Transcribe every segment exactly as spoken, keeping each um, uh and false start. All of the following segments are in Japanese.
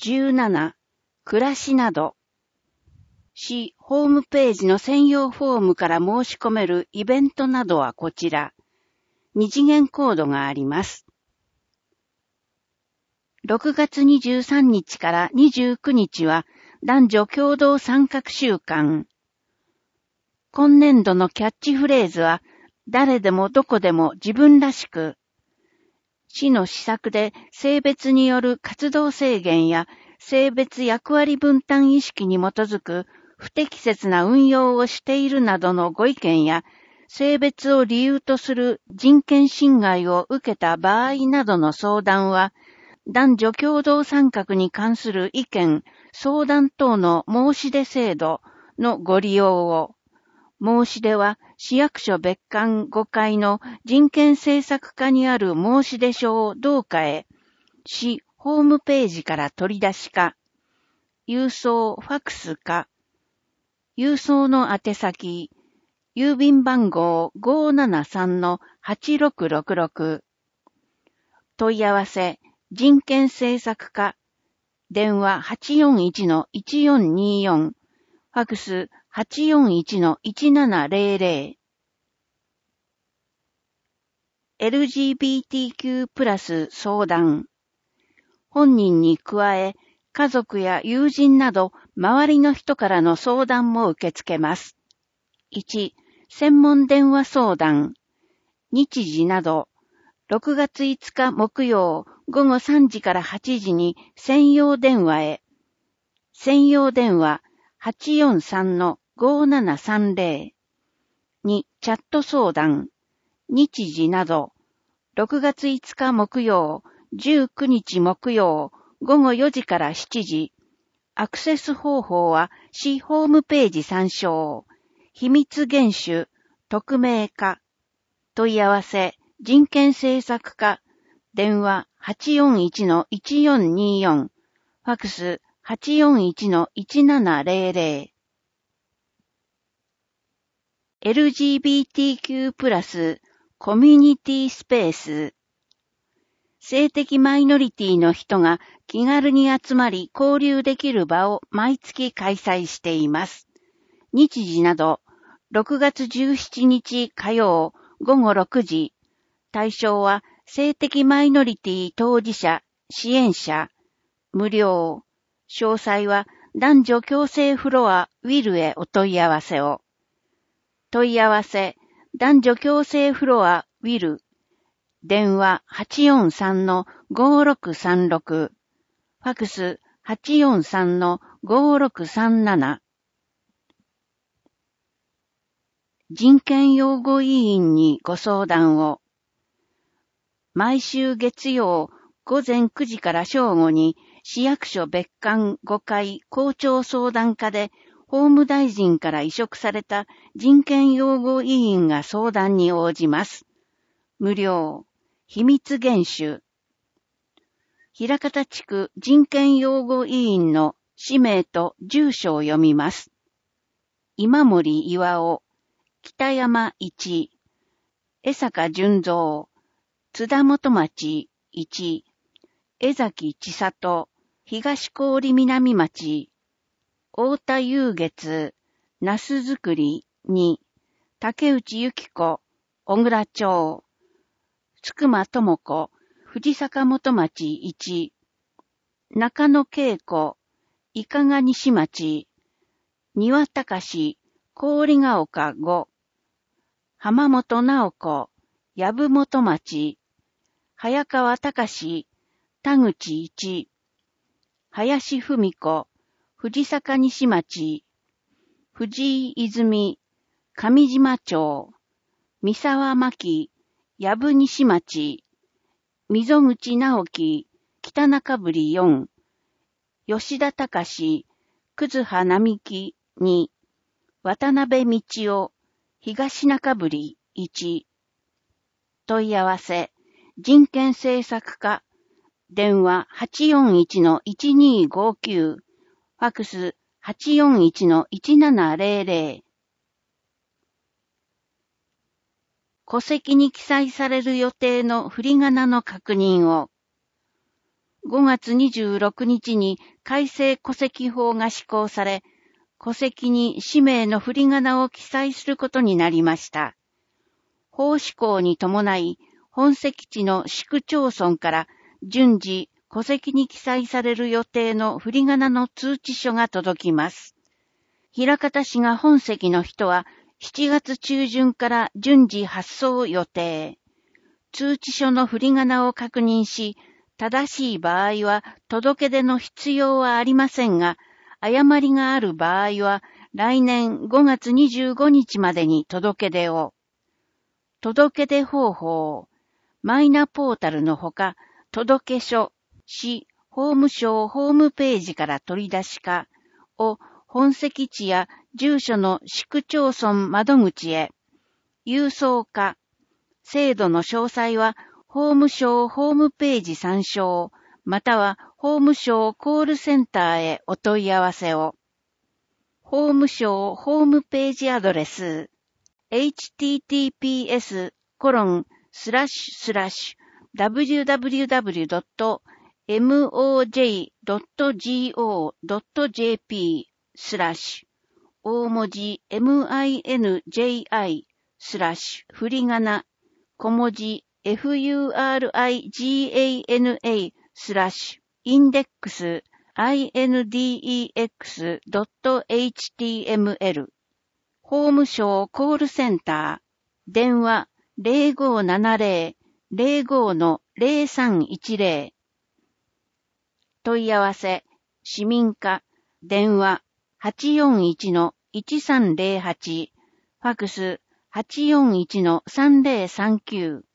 じゅうなな、暮らしなど。市ホームページの専用フォームから申し込めるイベントなどはこちら。二次元コードがあります。ろくがつにじゅうさんにちからにじゅうくにちは男女共同参画週間。今年度のキャッチフレーズは誰でもどこでも自分らしく。市の施策で性別による活動制限や性別役割分担意識に基づく不適切な運用をしているなどのご意見や性別を理由とする人権侵害を受けた場合などの相談は男女共同参画に関する意見、相談等の申し出制度のご利用を。申し出は市役所別館ごかいの人権政策課にある申し出書を同課へ、市ホームページから取り出しか、郵送ファクスか、郵送の宛先、郵便番号 ごーななさんのはちろくろくろく、問い合わせ、人権政策課、電話 はちよんいちのいちよんによん、ファクス はちよんいちのいちななぜろぜろ。エルジービーティーキュー プラス相談。本人に加え、家族や友人など周りの人からの相談も受け付けます。いち、専門電話相談。日時など、ろくがついつか木曜ごごさんじからはちじに専用電話へ。専用電話 はちよんさんのごーななさんぜろ。に、チャット相談。日時など、ろくがついつか木曜、じゅうくにち木曜、ごごよじからしちじ。アクセス方法は市ホームページ参照。秘密厳守、匿名化。問い合わせ、人権政策課。電話 はちよんいちのいちよんによん。ファクス はちよんいちのいちななぜろぜろ。エルジービーティーキュー プラスコミュニティスペース。性的マイノリティの人が気軽に集まり交流できる場を毎月開催しています。日時など、ろくがつじゅうしちにち火曜ごごろくじ。対象は性的マイノリティ当事者、支援者。無料。詳細は男女共生フロアウィルへお問い合わせを。問い合わせ、男女共生フロアウィル。電話 はちよんさんのごーろくさんろく。ファクス はちよんさんのごーろくさんなな。人権擁護委員にご相談を。毎週月曜ごぜんくじから正午に市役所別館ごかい校長相談課で法務大臣から委嘱された人権擁護委員が相談に応じます。無料。秘密厳守。枚方地区人権擁護委員の氏名と住所を読みます。今森巌、北山一、江坂純三、津田元町一、江崎千里、東郡南町、太田雄月、那須作りに、竹内由紀子、小倉町、つくま智子、藤坂元町一、中野恵子、伊香賀西町、庭隆、郡ヶ丘五、浜本直子、藪本町、早川隆、田口一、林文子、藤坂西町、藤井泉、上島町、三沢牧、藪西町、溝口直樹、北中栗四、吉田隆、葛葉並木二、渡辺道夫、東中栗一。問い合わせ、人権政策課、電話 はちよんいちのいちにごきゅう、ファクス はちよんいちのいちななぜろぜろ。戸籍に記載される予定の振り仮名の確認を。 ごがつにじゅうろくにちに改正戸籍法が施行され、戸籍に氏名の振り仮名を記載することになりました。法施行に伴い、本籍地の市区町村から順次戸籍に記載される予定の振り仮名の通知書が届きます。枚方市が本籍の人はしちがつちゅうじゅんから順次発送予定。通知書の振り仮名を確認し、正しい場合は届け出の必要はありませんが、誤りがある場合は来年ごがつにじゅうごにちまでに届け出を。届け出方法。マイナポータルのほか、届書、市、法務省ホームページから取り出しかを本籍地や住所の市区町村窓口へ、郵送か、制度の詳細は法務省ホームページ参照、または法務省コールセンターへお問い合わせを。法務省ホームページアドレス、エイチティーティーピーエスコロンスラッシュスラッシュダブリューダブリューダブリュードットエムオージェイドットジーオードットジェーピースラッシュ大文字 エムアイエヌジェイアイ スラッシュ振り仮名小文字 エフユーアールアイジーエーエヌエー スラッシュインデックス アイエヌディーイーエックス ドット エイチティーエムエル 法務省コールセンター電話 ゼロごななゼロ ゼロご の ゼロさんいちゼロ問い合わせ市民課電話 はちよんいちのいちさんゼロはち ファックス はちよんいちのさんゼロさんきゅう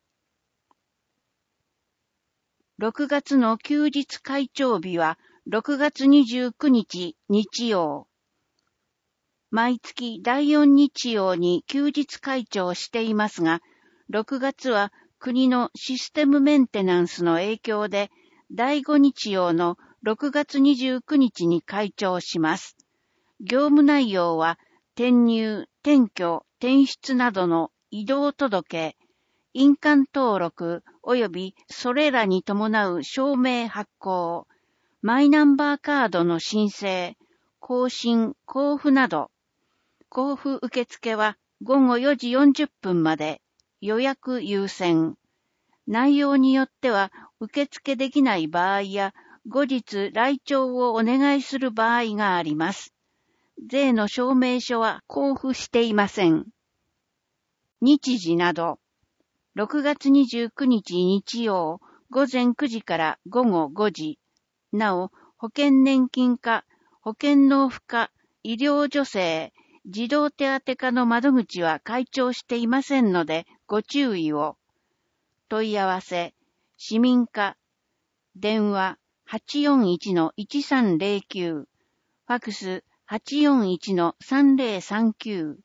ろくがつの休日会長日はろくがつにじゅうくにち日曜。毎月だいよん日曜に休日会長をしていますが、ろくがつは国のシステムメンテナンスの影響でだいご日曜のろくがつにじゅうくにちに会長します。業務内容は転入、転居、転出などの異動届、印鑑登録及びそれらに伴う証明発行、マイナンバーカードの申請、更新、交付など、交付受付はごごよじよんじゅっぷんまで、予約優先。内容によっては受付できない場合や、後日来庁をお願いする場合があります。税の証明書は交付していません。日時など、ろくがつにじゅうくにち日曜ごぜんくじからごごごじ。なお、保険年金課、保険納付課、医療助成、児童手当課の窓口は開庁していませんのでご注意を。問い合わせ、市民課、電話 はちよんいちのいちさんゼロきゅう、ファックス はちよんいちのさんゼロさんきゅう。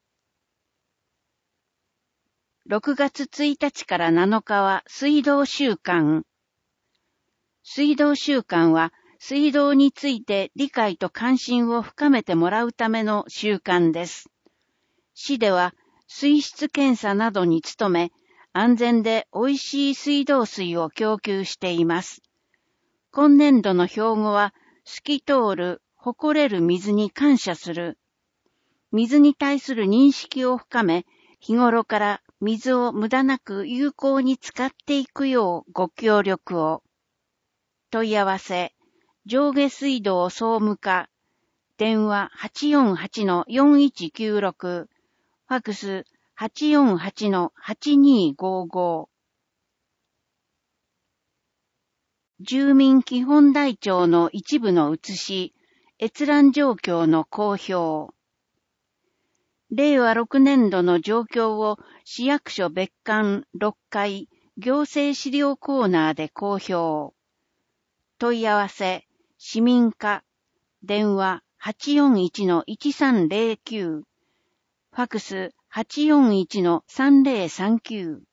ろくがつついたちからなのかは水道週間。水道週間は水道について理解と関心を深めてもらうための週間です。市では水質検査などに努め、安全で美味しい水道水を供給しています。今年度の標語は、透き通る、誇れる水に感謝する。水に対する認識を深め、日頃から水を無駄なく有効に使っていくようご協力を。問い合わせ、上下水道総務課、電話 はちよんはちのよんいちきゅうろく、ファックス はちよんはちのはちにごご。住民基本台帳の一部の写し、閲覧状況の公表。れいわろくねんどの状況を市役所別館ろっかい行政資料コーナーで公表。問い合わせ、市民課、電話 はちよんいちのいちさんゼロきゅう、ファックス はちよんいちのさんゼロさんきゅう。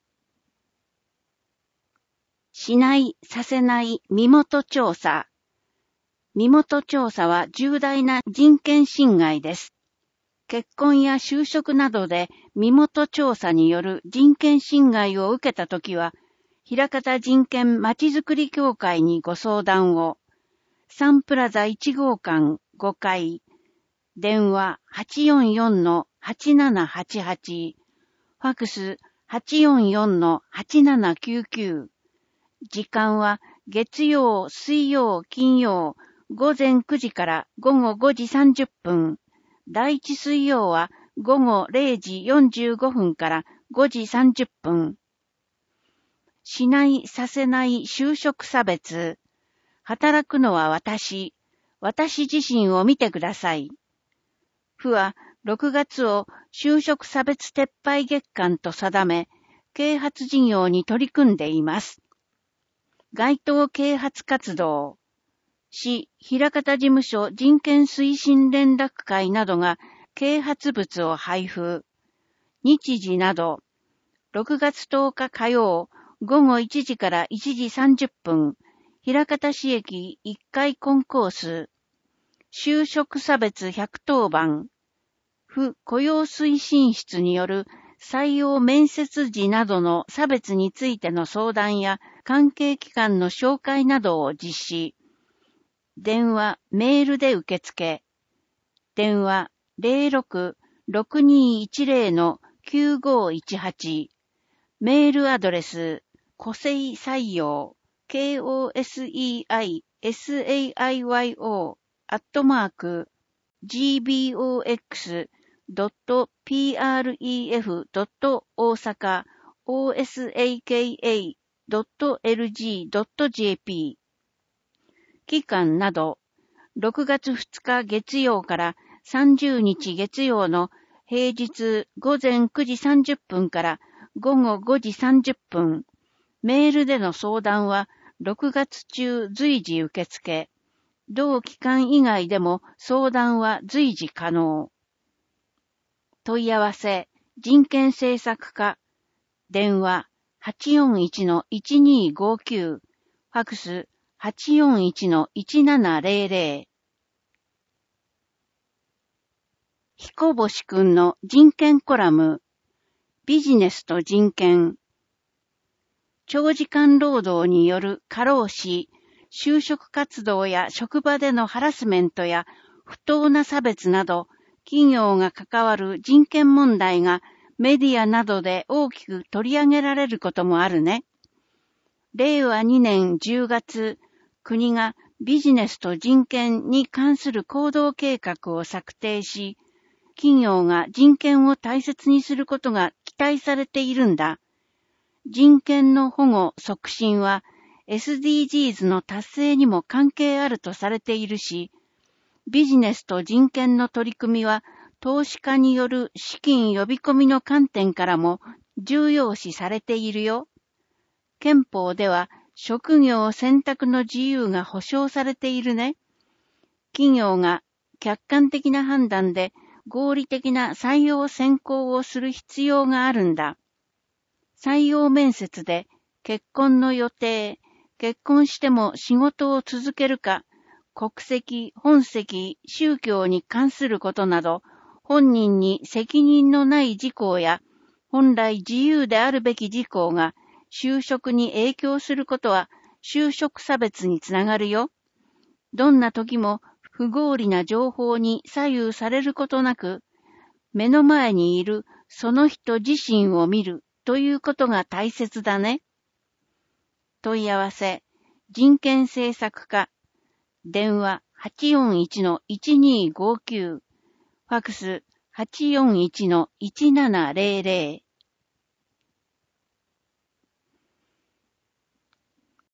しない、させない身元調査。身元調査は重大な人権侵害です。結婚や就職などで身元調査による人権侵害を受けたときは、 枚方人権まちづくり協会にご相談を。サンプラザいち号館ごかい。電話 はちよんよんのはちななはちはち。ファクス はちよんよんのはちななきゅうきゅう。時間は月曜、水曜、金曜、午前くじから午後ごじさんじゅっぷん。第一水曜は午後れいじよんじゅうごふんからごじさんじゅっぷん。しないさせない就職差別。働くのは私。私自身を見てください。府はろくがつを就職差別撤廃月間と定め、啓発事業に取り組んでいます。街頭啓発活動。市、枚方事務所人権推進連絡会などが啓発物を配布。日時など、ろくがつとおか火曜、午後いちじからいちじさんじゅっぷん、枚方市駅いっかいコンコース。就職差別ひゃくとおばん。府雇用推進室による採用面接時などの差別についての相談や関係機関の紹介などを実施。電話、メールで受付。電話 ゼロろく ろくにいちゼロ のきゅうごいちはち。メールアドレス、個性採用、ケーオーエスイーアイエスエーアイワイオー、アットマーク、ジービーオーエックスドットピーアールイーエフドットおおさかオーエスエーケーエードットエルジードットジェーピー。期間など、ろくがつふつか月曜からさんじゅうにち月曜の平日午前くじさんじゅっぷんから午後ごじさんじゅっぷん。メールでの相談はろくがつ中随時受付。同期間以外でも相談は随時可能。問い合わせ、人権政策課。電話 はちよんいちのいちにごきゅう。ファクス はちよんいちのいちななゼロゼロ。彦星くんの人権コラム。ビジネスと人権。長時間労働による過労死、就職活動や職場でのハラスメントや不当な差別など、企業が関わる人権問題がメディアなどで大きく取り上げられることもあるね。れいわにねんじゅうがつ、国がビジネスと人権に関する行動計画を策定し、企業が人権を大切にすることが期待されているんだ。人権の保護促進は エスディージーズ の達成にも関係あるとされているし、ビジネスと人権の取り組みは投資家による資金呼び込みの観点からも重要視されているよ。憲法では職業選択の自由が保障されているね。企業が客観的な判断で合理的な採用選考をする必要があるんだ。採用面接で結婚の予定、結婚しても仕事を続けるか、国籍、本籍、宗教に関することなど、本人に責任のない事項や、本来自由であるべき事項が就職に影響することは就職差別につながるよ。どんな時も不合理な情報に左右されることなく、目の前にいるその人自身を見るということが大切だね。問い合わせ、人権政策課。電話 はちよんいちのいちにごきゅう。ファクス はちよんいちのいちななゼロゼロ。